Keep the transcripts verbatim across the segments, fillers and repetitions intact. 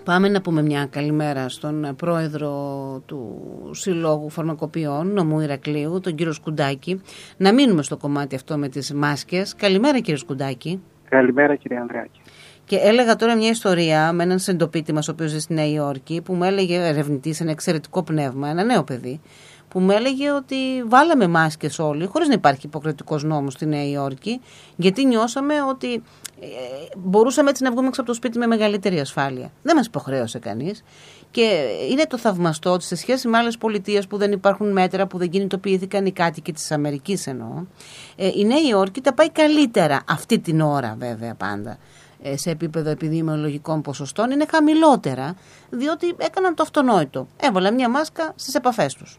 Πάμε να πούμε μια καλημέρα στον πρόεδρο του Συλλόγου Φαρμακοποιών Νομού Ηρακλείου, τον κύριο Σκουντάκη. Να μείνουμε στο κομμάτι αυτό με τις μάσκες. Καλημέρα κύριε Σκουντάκη. Καλημέρα κύριε Ανδρεάκη. Και έλεγα τώρα μια ιστορία με έναν συντοπίτη μας, ο οποίος ζει στη Νέα Υόρκη, που μου έλεγε, ερευνητής, ένα εξαιρετικό πνεύμα, ένα νέο παιδί, που μου έλεγε ότι βάλαμε μάσκες όλοι, χωρίς να υπάρχει υποκριτικός νόμος στη Νέα Υόρκη, γιατί νιώσαμε ότι ε, μπορούσαμε έτσι να βγούμε έξω από το σπίτι με μεγαλύτερη ασφάλεια. Δεν μας υποχρέωσε κανείς. Και είναι το θαυμαστό ότι σε σχέση με άλλες πολιτείες που δεν υπάρχουν μέτρα, που δεν κινητοποιήθηκαν οι κάτοικοι της Αμερικής εννοώ, ε, η Νέα Υόρκη τα πάει καλύτερα αυτή την ώρα βέβαια πάντα. Σε επίπεδο επιδημιολογικών ποσοστών είναι χαμηλότερα, διότι έκαναν το αυτονόητο. Έβαλαν μια μάσκα στις επαφές τους.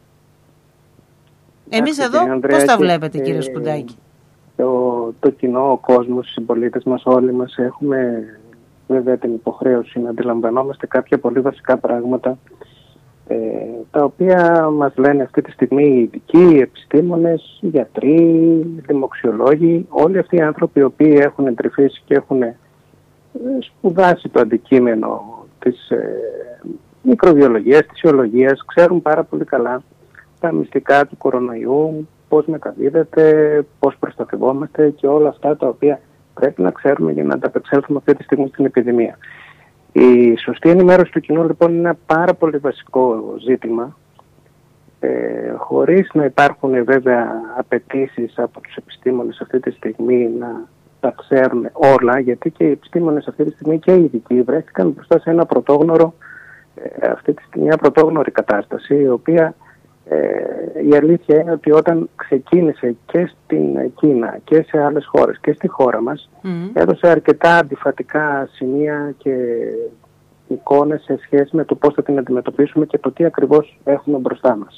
Εμείς εδώ πώς τα βλέπετε, κύριε Σκουντάκη? Το, το κοινό, ο κόσμος, οι συμπολίτες μας, όλοι μας έχουμε βέβαια την υποχρέωση να αντιλαμβανόμαστε κάποια πολύ βασικά πράγματα, ε, τα οποία μας λένε αυτή τη στιγμή οι ειδικοί, οι επιστήμονες, οι γιατροί, οι δημοξιολόγοι, όλοι αυτοί οι άνθρωποι οι οποίοι έχουν εντρυφήσει και έχουν σπουδάσει το αντικείμενο της ε, μικροβιολογίας, της ιολογίας, ξέρουν πάρα πολύ καλά τα μυστικά του κορονοϊού, πώς μεταδίδεται, πώς προστατευόμαστε και όλα αυτά τα οποία πρέπει να ξέρουμε για να ανταπεξέλθουμε αυτή τη στιγμή στην επιδημία. Η σωστή ενημέρωση του κοινού λοιπόν είναι ένα πάρα πολύ βασικό ζήτημα, ε, χωρίς να υπάρχουν βέβαια απαιτήσεις από τους επιστήμονες αυτή τη στιγμή να τα ξέρουν όλα, γιατί και οι επιστήμονες αυτή τη στιγμή και οι ειδικοί βρέθηκαν μπροστά σε ένα πρωτόγνωρο, ε, αυτή τη στιγμή μια πρωτόγνωρη κατάσταση, η οποία ε, η αλήθεια είναι ότι όταν ξεκίνησε και στην Κίνα και σε άλλες χώρες και στη χώρα μας, mm. έδωσε αρκετά αντιφατικά σημεία και εικόνες σε σχέση με το πώς θα την αντιμετωπίσουμε και το τι ακριβώς έχουμε μπροστά μας.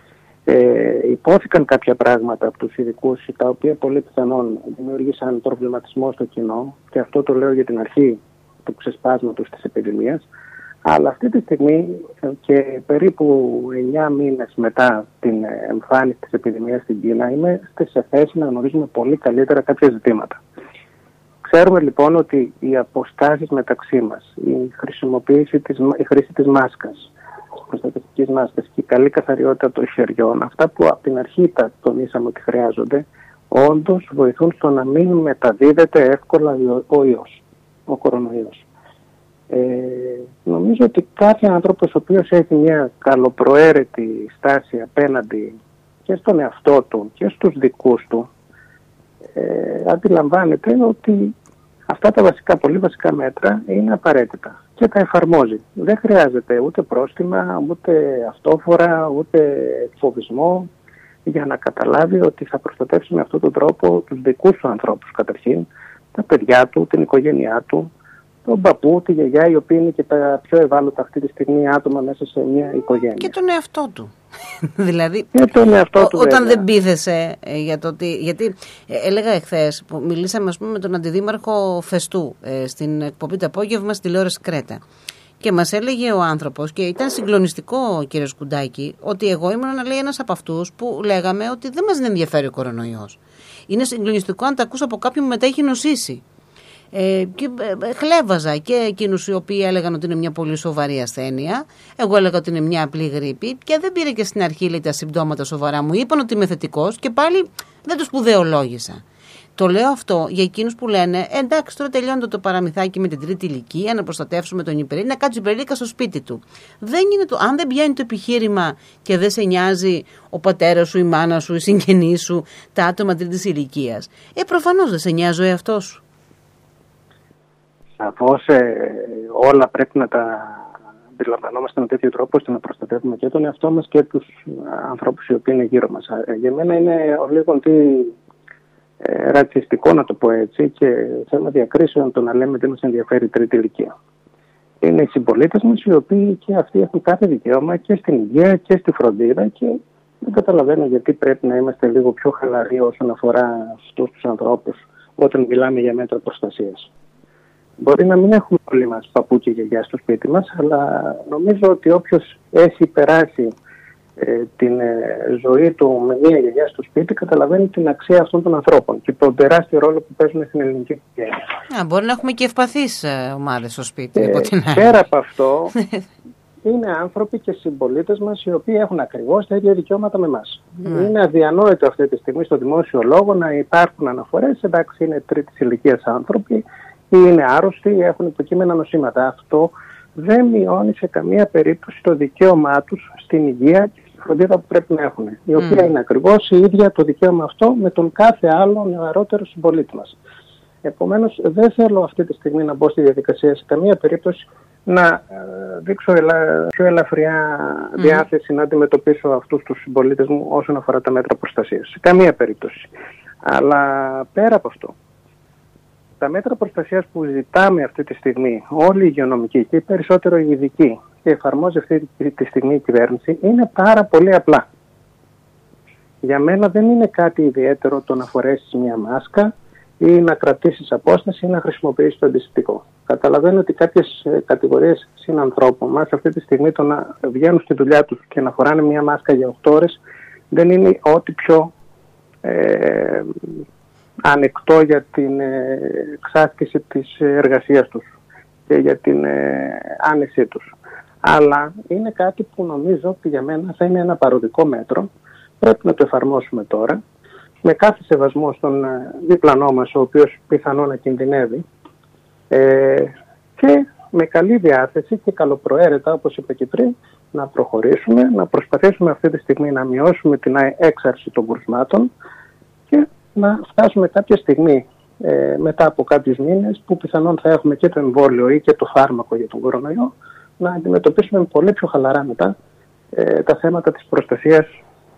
Ε, υπόθηκαν κάποια πράγματα από τους ειδικούς, τα οποία πολύ πιθανόν δημιούργησαν προβληματισμό στο κοινό, και αυτό το λέω για την αρχή του ξεσπάσματος της επιδημίας, αλλά αυτή τη στιγμή και περίπου εννιά μήνες μετά την εμφάνιση της επιδημίας στην Κίνα είμαστε σε θέση να γνωρίζουμε πολύ καλύτερα κάποια ζητήματα. Ξέρουμε λοιπόν ότι οι αποστάσεις μεταξύ μας, η χρησιμοποίηση της, η χρήση της μάσκας, προστατευτικής μάσκας και η καλή καθαριότητα των χεριών, αυτά που από την αρχή τα τονίσαμε ότι χρειάζονται, όντως βοηθούν στο να μην μεταδίδεται εύκολα ο ιός, ο κορονοϊός. Ε, νομίζω ότι κάθε άνθρωπος ο οποίος έχει μια καλοπροαίρετη στάση απέναντι και στον εαυτό του και στους δικούς του, ε, αντιλαμβάνεται ότι αυτά τα βασικά, πολύ βασικά μέτρα είναι απαραίτητα και τα εφαρμόζει. Δεν χρειάζεται ούτε πρόστιμα, ούτε αυτόφορα, ούτε φοβισμό για να καταλάβει ότι θα προστατεύσει με αυτόν τον τρόπο τους δικούς του ανθρώπους καταρχήν, τα παιδιά του, την οικογένειά του, τον παππού, τη γιαγιά, οι οποίοι είναι και τα πιο ευάλωτα αυτή τη στιγμή άτομα μέσα σε μια οικογένεια. Και τον εαυτό του. Δηλαδή, και τον εαυτό του, όταν βέβαια. δεν πείθεσαι ε, για το ότι. Γιατί ε, έλεγα εχθές που μιλήσαμε, ας πούμε, με τον αντιδήμαρχο Φεστού ε, στην εκπομπή το απόγευμα στη τηλεόραση Κρέτα. Και μας έλεγε ο άνθρωπος, και ήταν συγκλονιστικό, κύριε Σκουντάκη, ότι εγώ ήμουν, να λέει, ένας από αυτούς που λέγαμε ότι δεν μας ενδιαφέρει ο κορονοϊός. Είναι συγκλονιστικό αν τα ακούς από κάποιον που μετά έχει νοσήσει. Ε, και ε, χλέβαζα και εκείνους οι οποίοι έλεγαν ότι είναι μια πολύ σοβαρή ασθένεια. Εγώ έλεγα ότι είναι μια απλή γρίπη, και δεν πήρε και στην αρχή, λέει, τα συμπτώματα σοβαρά. Μου είπαν ότι είμαι θετικός και πάλι δεν το σπουδαιολόγησα. Το λέω αυτό για εκείνους που λένε εντάξει, τώρα τελειώνεται το παραμυθάκι με την τρίτη ηλικία, να προστατεύσουμε τον υπερήλικα, να κάτσει ο υπερήλικα στο σπίτι του. Δεν είναι το, αν δεν πιάνει το επιχείρημα και δεν σε νοιάζει ο πατέρας σου, η μάνα σου, η συγγενή σου, τα άτομα τρίτης ηλικίας, ε, προφανώς δεν σε νοιάζει ο εαυτός σου. Σαφώς ε, όλα πρέπει να τα αντιλαμβανόμαστε με τέτοιο τρόπο ώστε να προστατεύουμε και τον εαυτό μας και τους ανθρώπους οι οποίοι είναι γύρω μας. Για μένα είναι λίγο τι ε, ρατσιστικό, να το πω έτσι, και θέμα διακρίσεων το να λέμε τι μας ενδιαφέρει η τρίτη ηλικία. Είναι οι συμπολίτες μας οι οποίοι και αυτοί έχουν κάθε δικαίωμα και στην υγεία και στη φροντίδα, και δεν καταλαβαίνω γιατί πρέπει να είμαστε λίγο πιο χαλαροί όσον αφορά αυτούς τους ανθρώπους όταν μιλάμε για μέτρα προστασίας. Μπορεί να μην έχουμε όλοι μας παππού και γιαγιά στο σπίτι μας, αλλά νομίζω ότι όποιος έχει περάσει ε, την ε, ζωή του με μία γιαγιά στο σπίτι, καταλαβαίνει την αξία αυτών των ανθρώπων και τον τεράστιο ρόλο που παίζουν στην ελληνική οικογένεια. Α, μπορεί να έχουμε και ευπαθείς ε, ομάδες στο σπίτι. Ε, πέρα από αυτό, είναι άνθρωποι και συμπολίτες μας οι οποίοι έχουν ακριβώς τα ίδια δικαιώματα με εμάς. Mm. Είναι αδιανόητο αυτή τη στιγμή στο δημόσιο λόγο να υπάρχουν αναφορές, εντάξει, είναι τρίτης ηλικίας άνθρωποι ή είναι άρρωστοι ή έχουν υποκείμενα νοσήματα. Αυτό δεν μειώνει σε καμία περίπτωση το δικαίωμά τους στην υγεία και στη φροντίδα που πρέπει να έχουν, η οποία mm. είναι ακριβώς η ίδια το δικαίωμα αυτό με τον κάθε άλλο νεαρότερο συμπολίτη μας. Επομένως, δεν θέλω αυτή τη στιγμή να μπω στη διαδικασία σε καμία περίπτωση να δείξω ελα... πιο ελαφριά mm. διάθεση να αντιμετωπίσω αυτούς τους συμπολίτες μου όσον αφορά τα μέτρα προστασίας. Σε καμία περίπτωση. Αλλά πέρα από αυτό, τα μέτρα προστασίας που ζητάμε αυτή τη στιγμή, όλοι οι υγειονομικοί και περισσότερο οι ειδικοί, και εφαρμόζει αυτή τη στιγμή η κυβέρνηση, είναι πάρα πολύ απλά. Για μένα δεν είναι κάτι ιδιαίτερο το να φορέσεις μια μάσκα ή να κρατήσεις απόσταση ή να χρησιμοποιήσεις το αντισηπτικό. Καταλαβαίνω ότι κάποιες κατηγορίες συνανθρώπων μας αυτή τη στιγμή το να βγαίνουν στη δουλειά τους και να φοράνε μια μάσκα για οκτώ ώρες δεν είναι ό,τι πιο ε, ανεκτό για την ε, εξάσκηση της εργασίας τους και για την ε, άνεσή τους. Αλλά είναι κάτι που νομίζω ότι για μένα θα είναι ένα παροδικό μέτρο. Πρέπει να το εφαρμόσουμε τώρα, με κάθε σεβασμό στον διπλανό μας, ο οποίος πιθανό να κινδυνεύει, ε, και με καλή διάθεση και καλοπροαίρετα, όπως είπα και πριν, να προχωρήσουμε, να προσπαθήσουμε αυτή τη στιγμή να μειώσουμε την έξαρση των κρουσμάτων και να φτάσουμε κάποια στιγμή ε, μετά από κάποιους μήνες που πιθανόν θα έχουμε και το εμβόλιο ή και το φάρμακο για τον κορονοϊό, να αντιμετωπίσουμε πολύ πιο χαλαρά μετά ε, τα θέματα της προστασίας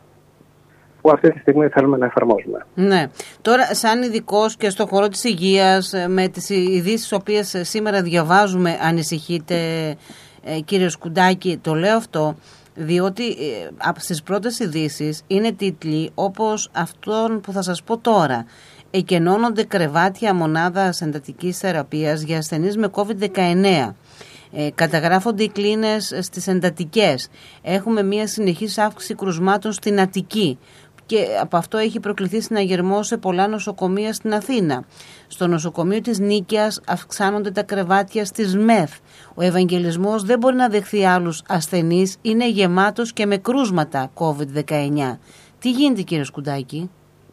που αυτή τη στιγμή θέλουμε να εφαρμόζουμε. Ναι. Τώρα, σαν ειδικός και στον χώρο της υγείας, με τις ειδήσεις οποίες σήμερα διαβάζουμε, ανησυχείτε, ε, κύριε Σκουντάκη? Το λέω αυτό διότι ε, από στις πρώτες ειδήσεις είναι τίτλοι όπως αυτόν που θα σας πω τώρα. Εκενώνονται κρεβάτια μονάδας εντατικής θεραπείας για ασθενείς με κόβιντ δεκαεννέα. Ε, καταγράφονται οι κλίνες στις εντατικές. Έχουμε μια συνεχής αύξηση κρουσμάτων στην Αττική. Και από αυτό έχει προκληθεί συναγερμό σε πολλά νοσοκομεία στην Αθήνα. Στο νοσοκομείο της Νίκαιας αυξάνονται τα κρεβάτια στις ΜΕΘ. Ο Ευαγγελισμός δεν μπορεί να δεχθεί άλλους ασθενείς, είναι γεμάτος και με κρούσματα κόβιντ δεκαεννέα. Τι γίνεται, κύριε Σκουντάκη?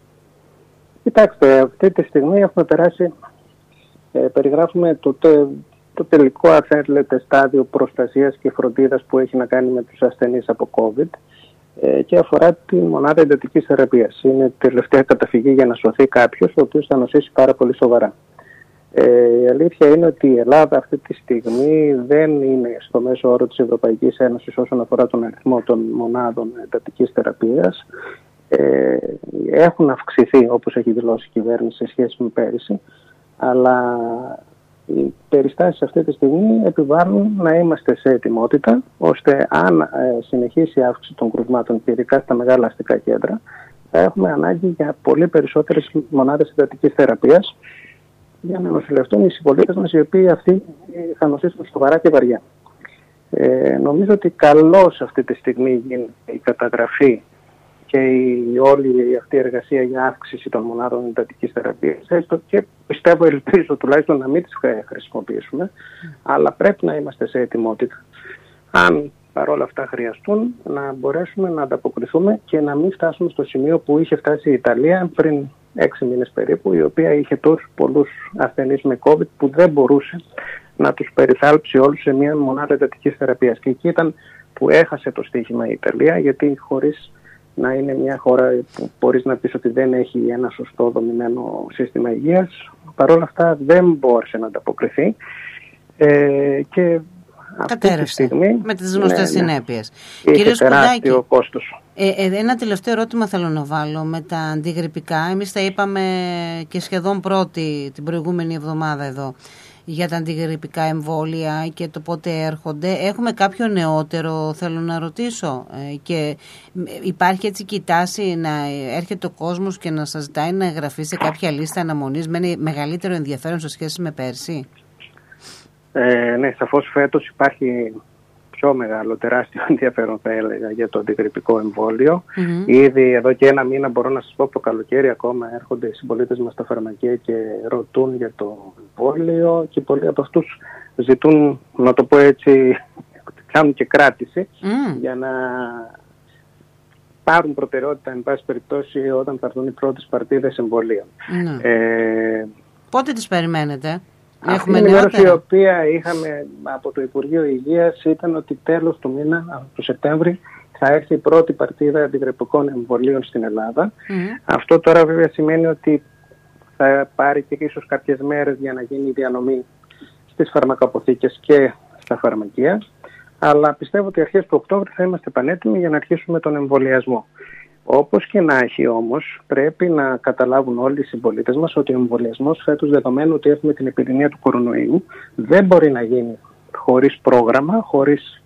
Κοιτάξτε, αυτή τη στιγμή έχουμε περάσει, ε, περιγράφουμε το, το, το τελικό, αν θέλετε, στάδιο προστασίας και φροντίδας που έχει να κάνει με τους ασθενείς από COVID και αφορά τη μονάδα εντατικής θεραπείας. Είναι τελευταία καταφυγή για να σωθεί κάποιος ο οποίος θα νοσήσει πάρα πολύ σοβαρά. Ε, η αλήθεια είναι ότι η Ελλάδα αυτή τη στιγμή δεν είναι στο μέσο όρο της Ευρωπαϊκής Ένωσης όσον αφορά τον αριθμό των μονάδων εντατικής θεραπείας. Ε, έχουν αυξηθεί, όπως έχει δηλώσει η κυβέρνηση, σε σχέση με πέρυσι, αλλά οι περιστάσεις αυτή τη στιγμή επιβάλλουν να είμαστε σε ετοιμότητα, ώστε αν ε, συνεχίσει η αύξηση των κρουσμάτων και ειδικά στα μεγάλα αστικά κέντρα, θα έχουμε ανάγκη για πολύ περισσότερες μονάδες εντατικής θεραπείας για να νοσηλευτούν οι συμπολίτες μας, οι οποίοι αυτοί θα νοσήσουν σοβαρά και βαριά. Ε, νομίζω ότι καλώς αυτή τη στιγμή γίνεται η καταγραφή και η όλη αυτή η εργασία για αύξηση των μονάδων εντατικής θεραπείας. Έστω και πιστεύω, ελπίζω τουλάχιστον να μην τις χρησιμοποιήσουμε, mm. αλλά πρέπει να είμαστε σε ετοιμότητα. Αν παρόλα αυτά χρειαστούν, να μπορέσουμε να ανταποκριθούμε και να μην φτάσουμε στο σημείο που είχε φτάσει η Ιταλία πριν έξι μήνες περίπου, η οποία είχε τόσους πολλούς ασθενείς με COVID που δεν μπορούσε να τους περιθάλψει όλους σε μια μονάδα εντατικής θεραπείας. Και εκεί ήταν που έχασε το στοίχημα η Ιταλία, γιατί χωρίς να είναι μια χώρα που μπορείς να πεις ότι δεν έχει ένα σωστό δομημένο σύστημα υγείας, παρόλα αυτά δεν μπόρεσε να ανταποκριθεί ε, και αυτή τη στιγμή με τις γνωστές ναι, συνέπειες. Ναι. Κύριε Σκουντάκη, ε, ε, ένα τελευταίο ερώτημα θέλω να βάλω με τα αντιγρυπικά. Εμείς τα είπαμε και σχεδόν πρώτη την προηγούμενη εβδομάδα εδώ για τα αντιγρυπικά εμβόλια και το πότε έρχονται. Έχουμε κάποιο νεότερο, θέλω να ρωτήσω, ε, και υπάρχει έτσι και η τάση να έρχεται ο κόσμος και να σας ζητάει να εγγραφεί σε κάποια λίστα αναμονής με μεγαλύτερο ενδιαφέρον σε σχέση με πέρσι? Ε, ναι, σαφώς φέτος υπάρχει πιο μεγάλο, τεράστιο ενδιαφέρον θα έλεγα για το αντιγρυπικό εμβόλιο. Mm-hmm. Ήδη εδώ και ένα μήνα μπορώ να σας πω, από το καλοκαίρι ακόμα έρχονται οι συμπολίτες μας στα φαρμακεία και ρωτούν για το εμβόλιο και πολλοί από αυτούς ζητούν, να το πω έτσι, κάνουν και κράτηση mm. για να πάρουν προτεραιότητα, εν πάση περιπτώσει, όταν θα έρθουν οι πρώτες παρτίδες εμβολίων. Mm. Ε, Πότε τις περιμένετε? Αυτή η ενημέρωση η οποία είχαμε από το Υπουργείο Υγείας ήταν ότι τέλος του μήνα, του Σεπτέμβρη, θα έρθει η πρώτη παρτίδα αντιγρυπικών εμβολίων στην Ελλάδα. Mm. Αυτό τώρα βέβαια σημαίνει ότι θα πάρει και ίσως κάποιες μέρες για να γίνει η διανομή στις φαρμακοαποθήκες και στα φαρμακεία. Αλλά πιστεύω ότι αρχές του Οκτώβρη θα είμαστε πανέτοιμοι για να αρχίσουμε τον εμβολιασμό. Όπως και να έχει όμως, πρέπει να καταλάβουν όλοι οι συμπολίτες μας ότι ο εμβολιασμός φέτος, δεδομένου ότι έχουμε την επιδημία του κορονοϊού, δεν μπορεί να γίνει χωρίς πρόγραμμα, χωρίς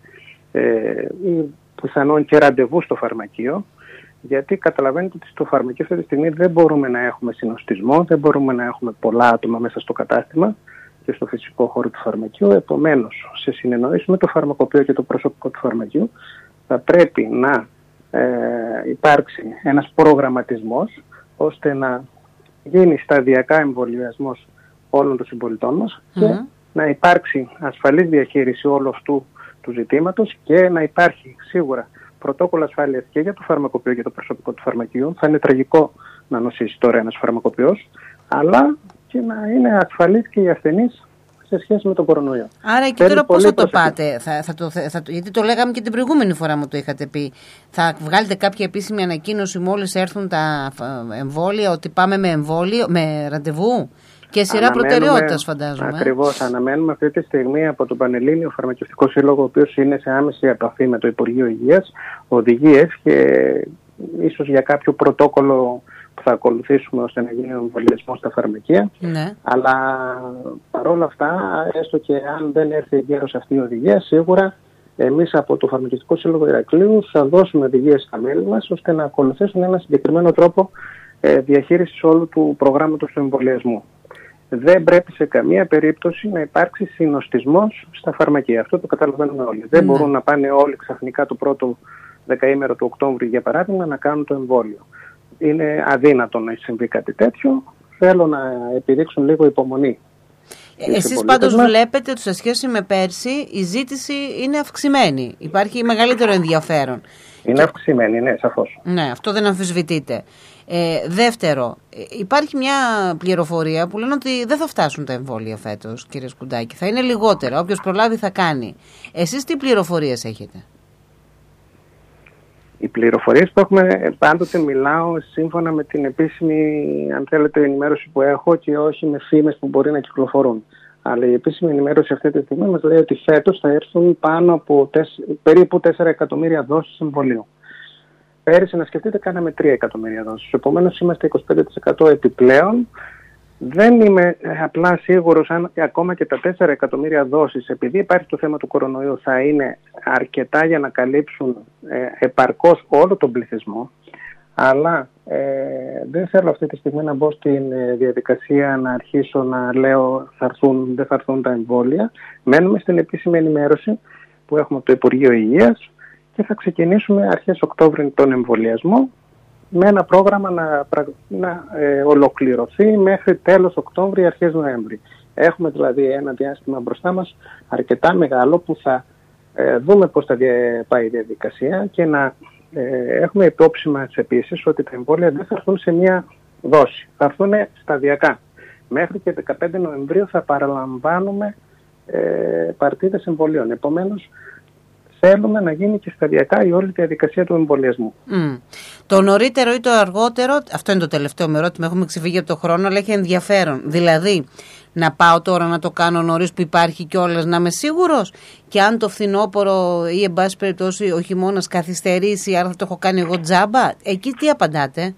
ε, πιθανόν και ραντεβού στο φαρμακείο, γιατί καταλαβαίνετε ότι στο φαρμακείο αυτή τη στιγμή δεν μπορούμε να έχουμε συνοστισμό, δεν μπορούμε να έχουμε πολλά άτομα μέσα στο κατάστημα και στο φυσικό χώρο του φαρμακείου. Επομένως, σε συνεννόηση με το φαρμακοποιό και το προσωπικό του φαρμακείου, θα πρέπει να ε, υπάρξει ένας προγραμματισμός ώστε να γίνει σταδιακά εμβολιασμός όλων των συμπολιτών μας mm-hmm. και να υπάρξει ασφαλής διαχείριση όλου αυτού του ζητήματος και να υπάρχει σίγουρα πρωτόκολλο ασφάλειας και για το φαρμακοποιό και το προσωπικό του φαρμακείου. Θα είναι τραγικό να νοσήσει τώρα ένας φαρμακοποιός, αλλά και να είναι ασφαλής και οι ασθενείς σε σχέση με τον κορονοϊό. Άρα εκεί τώρα πώς θα το πάτε, θα, θα το, θα, γιατί το λέγαμε και την προηγούμενη φορά μου το είχατε πει, θα βγάλετε κάποια επίσημη ανακοίνωση μόλις έρθουν τα εμβόλια ότι πάμε με εμβόλιο, με ραντεβού και σειρά προτεραιότητας φαντάζομαι. Ακριβώς, αναμένουμε αυτή τη στιγμή από τον Πανελλήνιο Φαρμακευτικό Σύλλογο, ο οποίος είναι σε άμεση επαφή με το Υπουργείο Υγείας, οδηγίες και ίσως για κάποιο πρωτόκολλο που θα ακολουθήσουμε ώστε να γίνει ο εμβολιασμός στα φαρμακεία. Ναι. Αλλά παρόλα αυτά, έστω και αν δεν έρθει εγκαίρως αυτή η οδηγία, σίγουρα εμείς από το Φαρμακευτικό Σύλλογο Ηρακλείου θα δώσουμε οδηγίες στα μέλη μας ώστε να ακολουθήσουν ένα συγκεκριμένο τρόπο ε, διαχείρισης όλου του προγράμματος του εμβολιασμού. Δεν πρέπει σε καμία περίπτωση να υπάρξει συνοστισμός στα φαρμακεία. Αυτό το καταλαβαίνουμε όλοι. Mm. Δεν μπορούν να πάνε όλοι ξαφνικά το πρώτο δεκαήμερο του Οκτώβρη, για παράδειγμα, να κάνουν το εμβόλιο. Είναι αδύνατο να συμβεί κάτι τέτοιο. Θέλω να επιδείξουν λίγο υπομονή. Εσείς πάντως μας βλέπετε ότι σε σχέση με πέρσι η ζήτηση είναι αυξημένη. Υπάρχει μεγαλύτερο ενδιαφέρον. Είναι και... αυξημένη, ναι, σαφώς. Ναι, αυτό δεν αμφισβητείται. Ε, δεύτερο, υπάρχει μια πληροφορία που λένε ότι δεν θα φτάσουν τα εμβόλια φέτος, κύριε Σκουντάκη. Θα είναι λιγότερα. Όποιος προλάβει θα κάνει. Εσείς τι πληροφορίες έχετε? Οι πληροφορίες που έχουμε, πάντοτε μιλάω σύμφωνα με την επίσημη, αν θέλετε, ενημέρωση που έχω και όχι με φήμες που μπορεί να κυκλοφορούν. Αλλά η επίσημη ενημέρωση αυτή τη στιγμή μας λέει ότι φέτος θα έρθουν πάνω από τεσ... περίπου τέσσερα εκατομμύρια δόσεις εμβολίου. Πέρυσι, να σκεφτείτε, κάναμε τρία εκατομμύρια δόσεις. Επομένως, είμαστε είκοσι πέντε τοις εκατό επιπλέον. Δεν είμαι απλά σίγουρος αν ακόμα και τα τέσσερα εκατομμύρια δόσεις, επειδή υπάρχει το θέμα του κορονοϊού, θα είναι αρκετά για να καλύψουν ε, επαρκώς όλο τον πληθυσμό. Αλλά ε, δεν θέλω αυτή τη στιγμή να μπω στην ε, διαδικασία να αρχίσω να λέω θα έρθουν, δεν θα έρθουν τα εμβόλια. Μένουμε στην επίσημη ενημέρωση που έχουμε από το Υπουργείο Υγείας και θα ξεκινήσουμε αρχές Οκτώβρη τον εμβολιασμό, με ένα πρόγραμμα να, να ε, ολοκληρωθεί μέχρι τέλος Οκτώβρη, αρχές Νοέμβρη. Έχουμε δηλαδή ένα διάστημα μπροστά μας αρκετά μεγάλο που θα ε, δούμε πώς θα πάει η διαδικασία και να ε, έχουμε υπόψη μας επίσης ότι τα εμβόλια δεν θα έρθουν σε μία δόση. Θα έρθουν σταδιακά. Μέχρι και δεκαπέντε Νοεμβρίου θα παραλαμβάνουμε ε, παρτίδες εμβολίων. Επομένως, θέλουμε να γίνει και σταδιακά η όλη διαδικασία του εμβολιασμού. Mm. Το νωρίτερο ή το αργότερο, αυτό είναι το τελευταίο με ερώτημα, έχουμε ξεφύγει από το χρόνο, αλλά έχει ενδιαφέρον. Δηλαδή, να πάω τώρα να το κάνω νωρίς που υπάρχει κιόλας, να είμαι σίγουρος, και αν το φθινόπωρο ή εν πάση περιπτώσει ο χειμώνας καθυστερήσει, άρα θα το έχω κάνει εγώ τζάμπα, εκεί τι απαντάτε?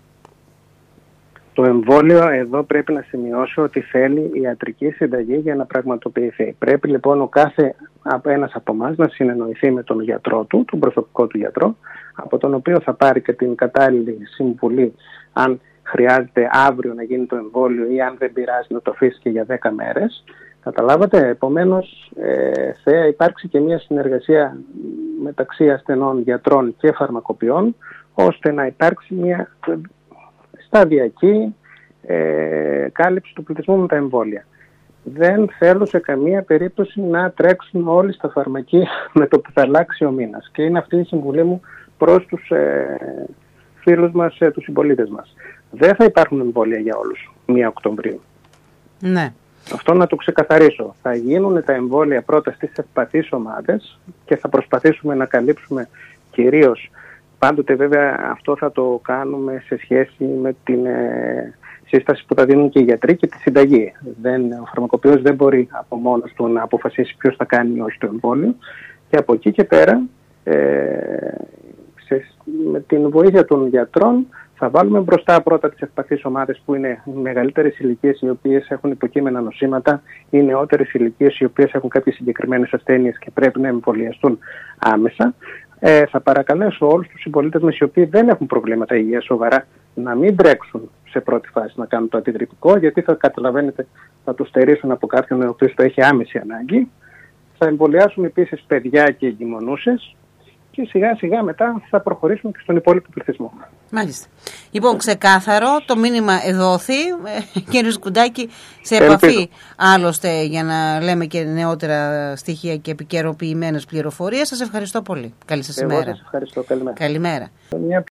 Το εμβόλιο εδώ πρέπει να σημειώσω ότι θέλει ιατρική συνταγή για να πραγματοποιηθεί. Πρέπει λοιπόν ο κάθε ένας από εμάς να συνεννοηθεί με τον γιατρό του, τον προσωπικό του γιατρό, από τον οποίο θα πάρει και την κατάλληλη συμβουλή αν χρειάζεται αύριο να γίνει το εμβόλιο ή αν δεν πειράζει να το αφήσει και για δέκα μέρες. Καταλάβατε, επομένως ε, θα υπάρξει και μια συνεργασία μεταξύ ασθενών, γιατρών και φαρμακοποιών, ώστε να υπάρξει μια σταδιακή ε, κάλυψη του πληθυσμού με τα εμβόλια. Δεν θέλω σε καμία περίπτωση να τρέξουν όλοι στα φαρμακεία με το που θα αλλάξει ο μήνας. Και είναι αυτή η συμβουλή μου προς τους ε, φίλους μας, ε, τους συμπολίτες μας. Δεν θα υπάρχουν εμβόλια για όλους πρώτη Οκτωβρίου. Ναι. Αυτό να το ξεκαθαρίσω. Θα γίνουν τα εμβόλια πρώτα στις ευπαθείς ομάδες και θα προσπαθήσουμε να καλύψουμε κυρίως, πάντοτε βέβαια αυτό θα το κάνουμε σε σχέση με την ε, σύσταση που θα δίνουν και οι γιατροί και τη συνταγή. Δεν, ο φαρμακοποιός δεν μπορεί από μόνος του να αποφασίσει ποιος θα κάνει ή όχι το εμβόλιο, και από εκεί και πέρα ε, σε, με την βοήθεια των γιατρών θα βάλουμε μπροστά πρώτα τις ευπαθείς ομάδες που είναι μεγαλύτερες ηλικίες οι οποίες έχουν υποκείμενα νοσήματα ή νεότερες ηλικίες οι οποίες έχουν κάποιες συγκεκριμένες ασθένειες και πρέπει να εμβολιαστούν άμεσα. Ε, θα παρακαλέσω όλους τους συμπολίτες μας οι οποίοι δεν έχουν προβλήματα υγείας σοβαρά να μην τρέξουν σε πρώτη φάση να κάνουν το αντιδρυτικό, γιατί θα καταλαβαίνετε θα το στερήσουν από κάποιον ο οποίος το έχει άμεση ανάγκη. Θα εμβολιάσουμε επίσης παιδιά και εγκυμονούσες και σιγά σιγά μετά θα προχωρήσουμε και στον υπόλοιπο πληθυσμό. Μάλιστα. Λοιπόν, ξεκάθαρο, το μήνυμα εδόθη. Κύριε Σκουντάκη, σε επαφή Ελπίζω. άλλωστε για να λέμε και νεότερα στοιχεία και επικαιροποιημένες πληροφορίες. Σας ευχαριστώ πολύ. Καλή σας ημέρα. Εγώ σας ευχαριστώ. Καλημέρα. Καλημέρα.